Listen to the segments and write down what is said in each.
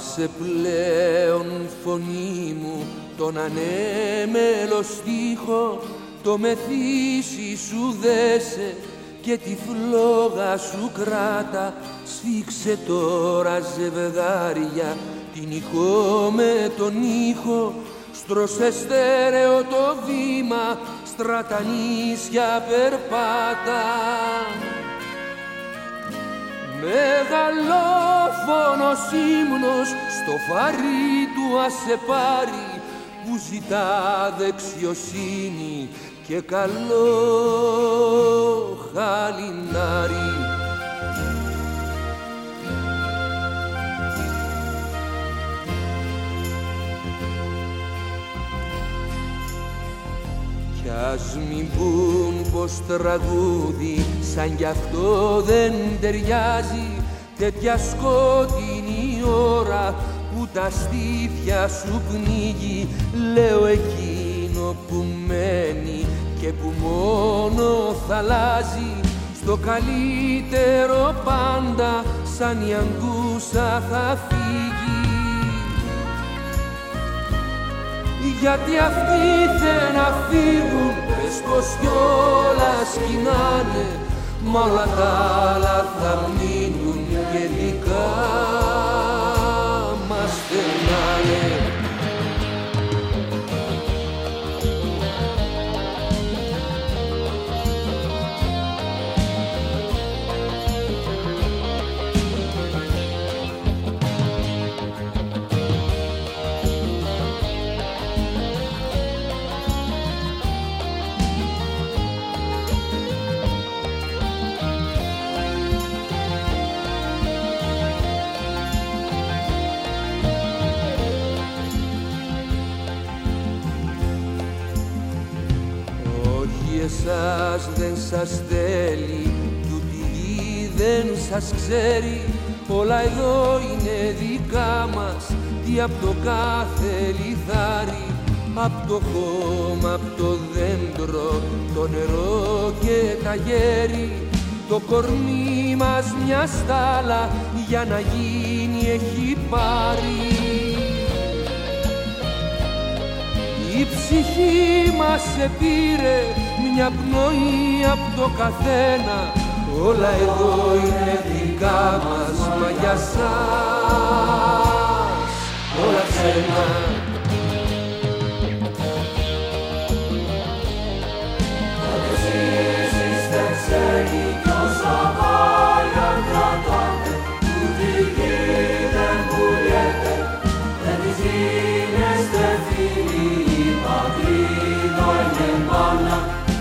Άσε πλέον φωνή μου τον ανέμελο στίχο, το μεθύσι σου δέσε και τη φλόγα σου κράτα. Σφίξε τώρα ζευγάρια την ηχό με τον ήχο, στρώσε στέρεο το βήμα, στρατανίσια περπάτα. Μεγαλόφωνος ύμνος στο φαρί του άσε πάρει, που ζητά δεξιοσύνη και καλό χαλινάρι. Κι ας μην πουν πως τραγούδι σαν κι αυτό δεν ταιριάζει, τέτοια σκότεινη ώρα που τα στήθια σου πνίγει. Λέω εκείνο που μένει και που μόνο θα αλλάζει, στο καλύτερο πάντα σαν η αγκούσα θα φύγει. Γιατί αυτοί θέλουν να φύγουν, πες πως κιόλα σκηνάνε, μ' όλα τα άλλα θα μείνουν και δικά μας θενάνε. Εσάς δεν σας θέλει, τούτη γη δεν σας ξέρει, όλα εδώ είναι δικά μας, τι απ' το κάθε λιθάρι, απ' το χώμα, απ' το δέντρο, το νερό και τα γέρι, το κορμί μας μια στάλα για να γίνει έχει πάρει. Η ψυχή μας επήρε μια πνοή απ' το καθένα, όλα εδώ είναι δικά μας, μα για σας όλα ξένα. Τότε εσείς είστε ξένοι κι όσα μάλια κρατάτε, που τη γη δεν πουλιέται, δεν της γίνεστε φίλοι, η πατρίδα είναι μάνα.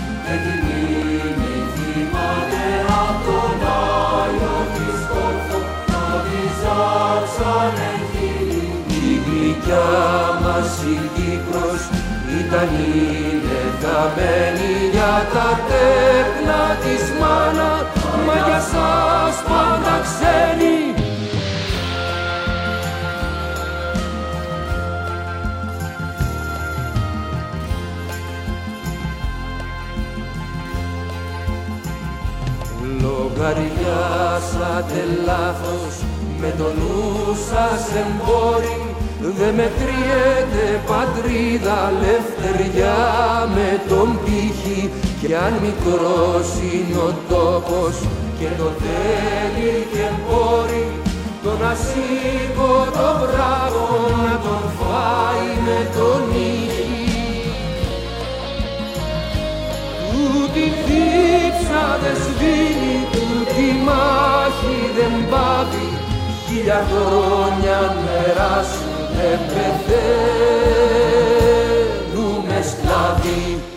Η γλυκιά μας η Κύπρος ήταν είναι χαμένη για τα τέκνα της μάνα, μα για σας πάντα ξένοι. Λογαριάσατε λάθος με το νου σας εμπόροι, δε μετριέται πατρίδα λευτεριά με τον πύχη, κι αν μικρός είναι ο τόπος και το θέλει και μπορεί, τον ασήκω το βράχο να τον φάει με τον ήχη. Τούτη δίψα δεν σβήνει, τούτη μάχη δεν πάβει, 1000 χρόνια αν περάσουν δεν πεθαίνουμε σκλάβοι.